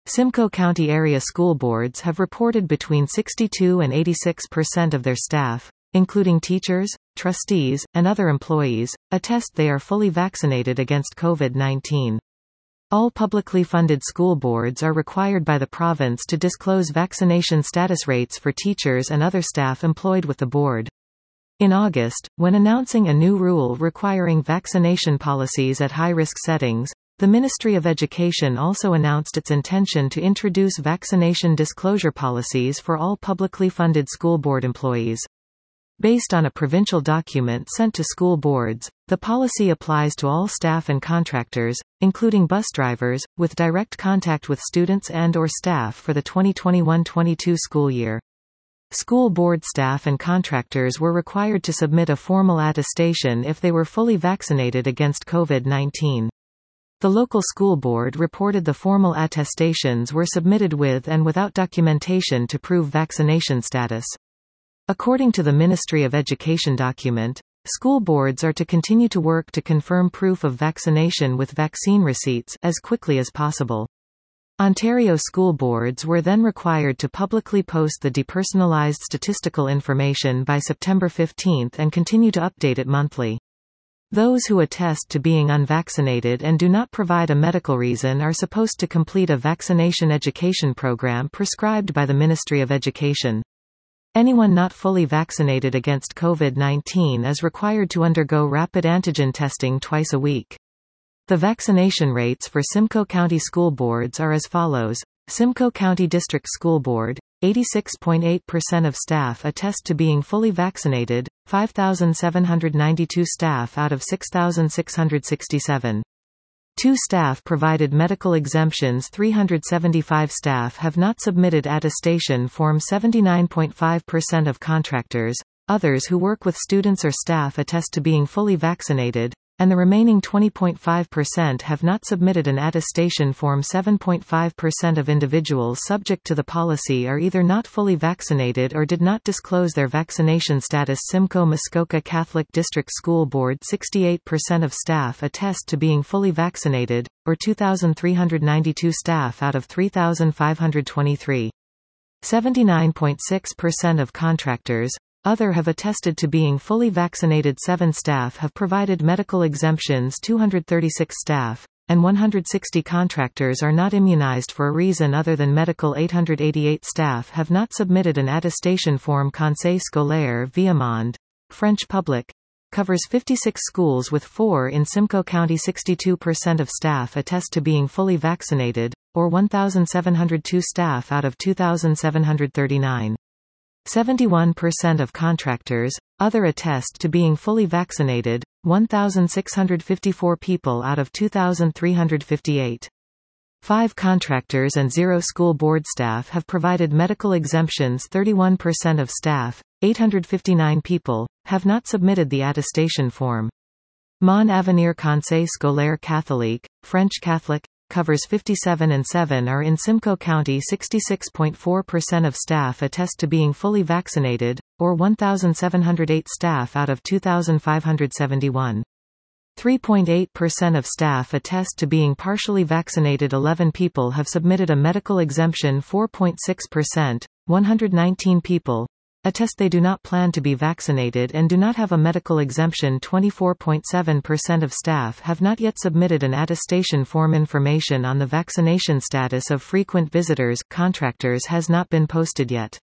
Simcoe County area school boards have reported between 62 and 86% of their staff, including teachers, trustees, and other employees, attest they are fully vaccinated against COVID-19. All publicly funded school boards are required by the province to disclose vaccination status rates for teachers and other staff employed with the board. In August, when announcing a new rule requiring vaccination policies at high-risk settings, the Ministry of Education also announced its intention to introduce vaccination disclosure policies for all publicly funded school board employees. Based on a provincial document sent to school boards, the policy applies to all staff and contractors, including bus drivers, with direct contact with students and/or staff for the 2021-22 school year. School board staff and contractors were required to submit a formal attestation if they were fully vaccinated against COVID-19. The local school board reported the formal attestations were submitted with and without documentation to prove vaccination status. According to the Ministry of Education document, school boards are to continue to work to confirm proof of vaccination with vaccine receipts as quickly as possible. Ontario school boards were then required to publicly post the depersonalized statistical information by September 15 and continue to update it monthly. Those who attest to being unvaccinated and do not provide a medical reason are supposed to complete a vaccination education program prescribed by the Ministry of Education. Anyone not fully vaccinated against COVID-19 is required to undergo rapid antigen testing twice a week. The vaccination rates for Simcoe County school boards are as follows. Simcoe County District School Board, 86.8% of staff attest to being fully vaccinated, 5,792 staff out of 6,667. 2 staff provided medical exemptions. 375 staff have not submitted attestation form. 79.5% of contractors, others who work with students or staff attest to being fully vaccinated, and the remaining 20.5% have not submitted an attestation form. 7.5% of individuals subject to the policy are either not fully vaccinated or did not disclose their vaccination status. Simcoe Muskoka Catholic District School Board, 68% of staff attest to being fully vaccinated, or 2,392 staff out of 3,523. 79.6% of contractors, other have attested to being fully vaccinated. 7 staff have provided medical exemptions. 236 staff, and 160 contractors are not immunized for a reason other than medical. 888 staff have not submitted an attestation form. Conseil scolaire Viamonde, French public, covers 56 schools with 4 in Simcoe County. 62% of staff attest to being fully vaccinated, or 1,702 staff out of 2,739. 71% of contractors, other attest to being fully vaccinated, 1,654 people out of 2,358. 5 contractors and 0 school board staff have provided medical exemptions. 31% of staff, 859 people, have not submitted the attestation form. Mon Avenir Conseil Scolaire Catholique, French Catholic, covers 57 and 7 are in Simcoe County. 66.4% of staff attest to being fully vaccinated, or 1,708 staff out of 2,571. 3.8% of staff attest to being partially vaccinated. 11 people have submitted a medical exemption. 4.6%, 119 people, attest they do not plan to be vaccinated and do not have a medical exemption. 24.7% of staff have not yet submitted an attestation form. Information on the vaccination status of frequent visitors contractors has not been posted yet.